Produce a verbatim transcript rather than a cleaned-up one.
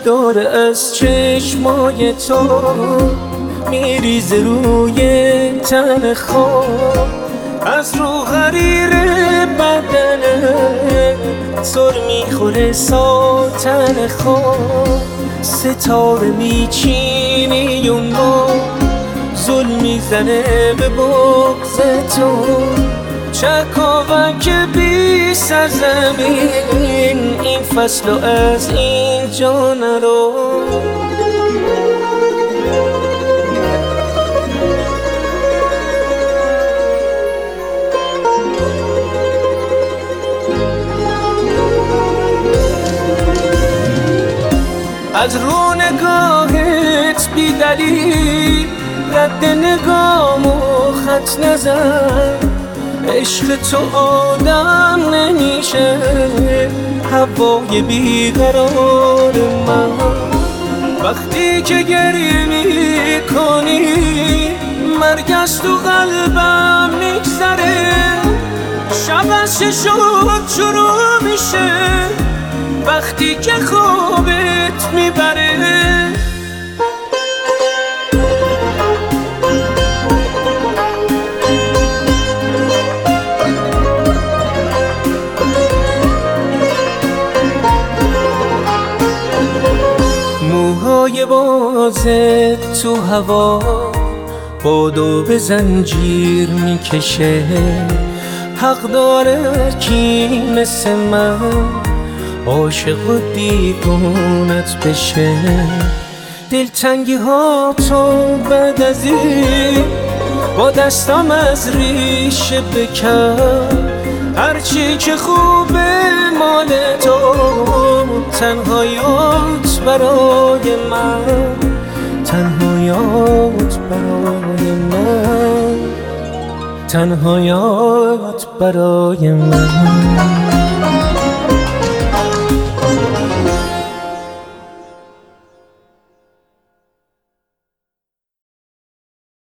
داره از چشمای تو میریزه روی تن خواب، از رو حریر بدنه سر میخوره ساتن خواب. ستاره میچینی اون با ظلم میزنه به بغض تو، چکاوک بی سرزمین این فصل از اینجا نرو. از رو نگاهت بی دلیل رد نگامو خط نزن، عشق تو آدم نمیشه هوای بیقرار من. وقتی که گریه میکنی مرگ از تو قلبم میگذره، شب از ششم شروع میشه وقتی که خوابت میبره. موهای بازت تو هوا بادو به زنجیر میکشه، حق داره کی مثل من عاشق و دیوونت بشه. دلتنگی ها تو بعد از این با دستم از ریشه بکن، هرچی که خوبه مال تو، تنهاییات برای من، تنهاییات برای من، تنهاییات برای من.